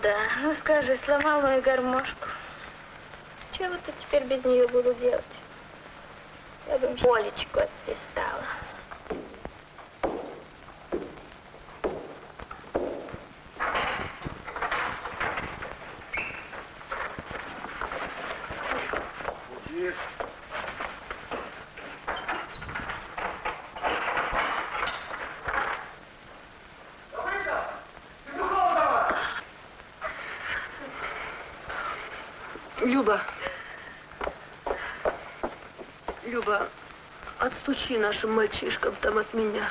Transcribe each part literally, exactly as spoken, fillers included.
да. Ну скажи, сломал мою гармошку. Что вот теперь без нее буду делать? Я бы Олечку отпистала. Люба, Люба, отстучи нашим мальчишкам там от меня.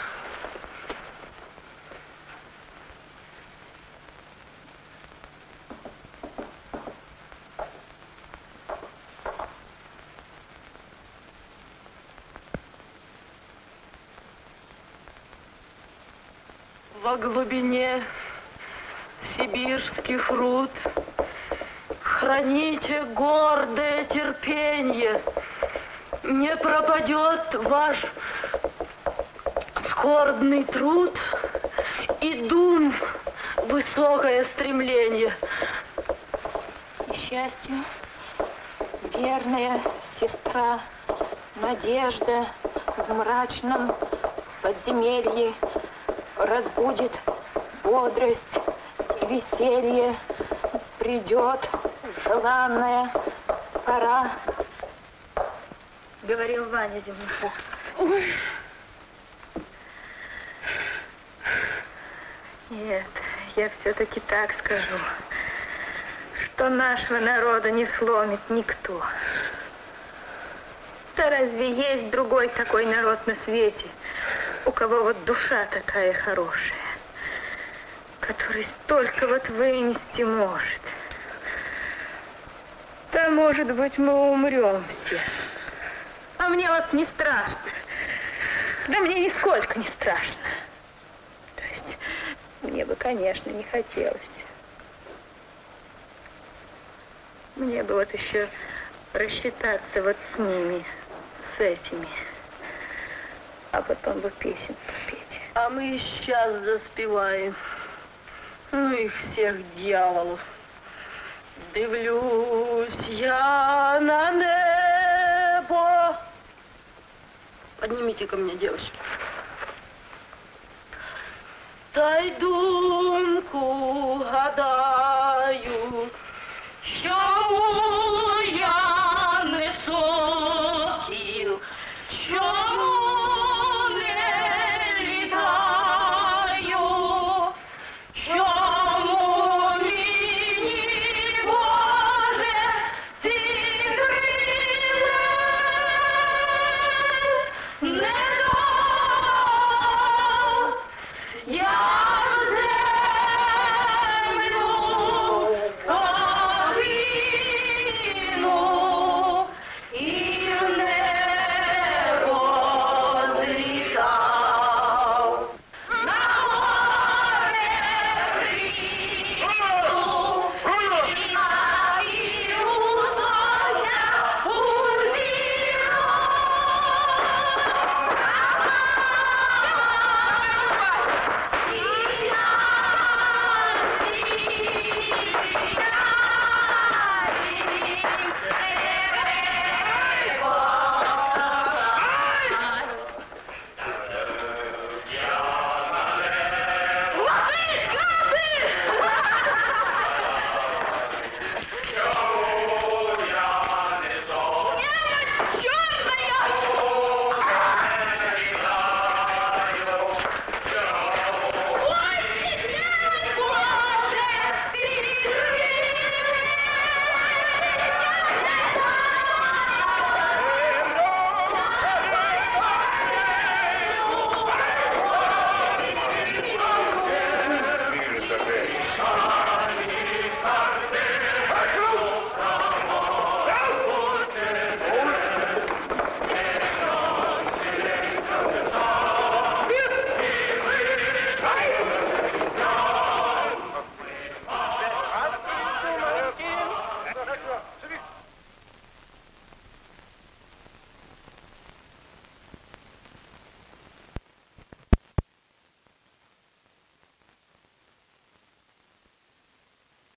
Во глубине сибирских руд храните гордое терпенье. Не пропадет ваш скорбный труд и дум высокое стремление. К счастью, верная сестра Надежда в мрачном подземелье разбудит бодрость и веселье. Придет желанная пора, говорил Ваня Земляков. Ой. Нет, я все-таки так скажу, что нашего народа не сломит никто. Да разве есть другой такой народ на свете, у кого вот душа такая хорошая, который столько вот вынести может? Да, может быть, мы умрем все. А мне вот не страшно. Да мне нисколько не страшно. То есть мне бы, конечно, не хотелось. Мне бы вот еще рассчитаться вот с ними, с этими. А потом бы песен петь. А мы сейчас заспеваем. Ну их всех дьяволов. Дивлюсь я на небо. Поднимите ко мне, девочки. Та й думку гадаю, що